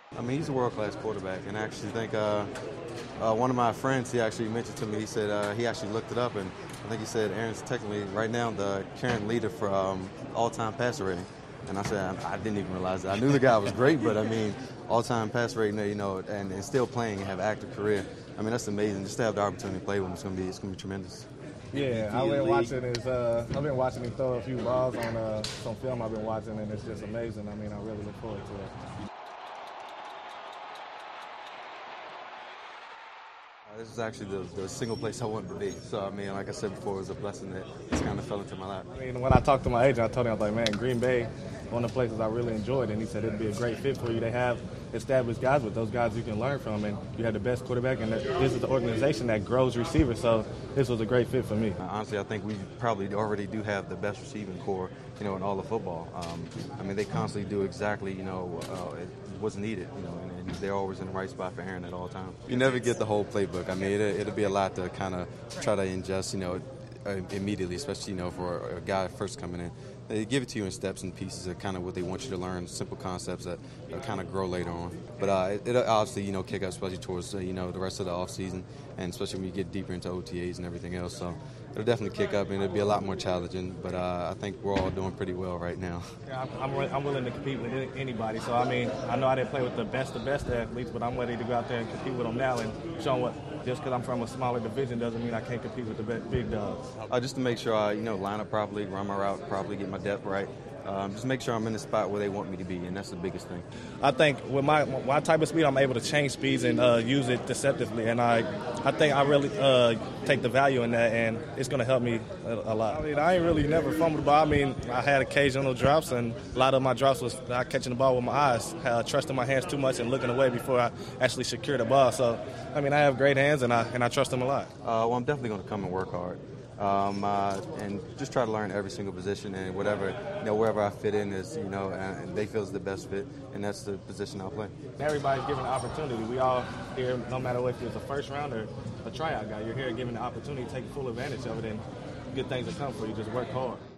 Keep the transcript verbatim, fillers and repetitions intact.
I mean, he's a world-class quarterback, and I actually think uh, uh, one of my friends, he actually mentioned to me, he said uh, he actually looked it up, and I think he said Aaron's technically right now the current leader for um, all-time passer rating. And I said, I, I didn't even realize that. I knew the guy was great, but I mean, all-time passer rating, you know, and, and still playing and have an active career. I mean, that's amazing. Just to have the opportunity to play with him, it's gonna be, it's gonna be tremendous. Yeah, I've been watching his. Uh, I've been watching him throw a few balls on uh, some film I've been watching, and it's just amazing. I mean, I really look forward to it. Uh, this is actually the, the single place I wanted to be. So, I mean, like I said before, it was a blessing that it's kind of fell into my lap. I mean, when I talked to my agent, I told him, I was like, man, Green Bay, one of the places I really enjoyed, and he said it'd be a great fit for you. They have established guys with those guys you can learn from, and you have the best quarterback, and this is the organization that grows receivers, so this was a great fit for me. Uh, honestly, I think we probably already do have the best receiving core, you know, in all of football. Um, I mean, they constantly do exactly, you know, uh, what's needed, you know, and, and they're always in the right spot for Aaron at all times. You never get the whole playbook. I mean, it, it'll be a lot to kind of try to ingest, you know, immediately, especially, you know, for a guy first coming in. They give it to you in steps and pieces of kind of what they want you to learn, simple concepts that kind of grow later on. But uh, it, it'll obviously, you know, kick up, especially towards, uh, you know, the rest of the offseason, and especially when you get deeper into O T As and everything else. So it'll definitely kick up, and it'll be a lot more challenging. But uh, I think we're all doing pretty well right now. Yeah, I'm, I'm willing to compete with anybody. So, I mean, I know I didn't play with the best of best athletes, but I'm ready to go out there and compete with them now and show them what, just because I'm from a smaller division doesn't mean I can't compete with the big dogs. Uh, just to make sure I, you know, line up properly, run my route properly, get my depth right. Um, just make sure I'm in the spot where they want me to be, and that's the biggest thing. I think with my my type of speed, I'm able to change speeds and uh, use it deceptively, and I I think I really uh, take the value in that, and it's going to help me a, a lot. I mean, I ain't really never fumbled the ball. I mean, I had occasional drops, and a lot of my drops was not catching the ball with my eyes, uh, trusting my hands too much and looking away before I actually secure the ball. So, I mean, I have great hands, and I and I trust them a lot. Uh, well, I'm definitely going to come and work hard. Um, uh, and just try to learn every single position, and whatever, you know, wherever I fit in is, you know, and they feel is the best fit, and that's the position I'll play. Everybody's given an opportunity. We all here, no matter if it's a first round or a tryout guy, you're here given the opportunity to take full advantage of it, and good things will come for you. Just work hard.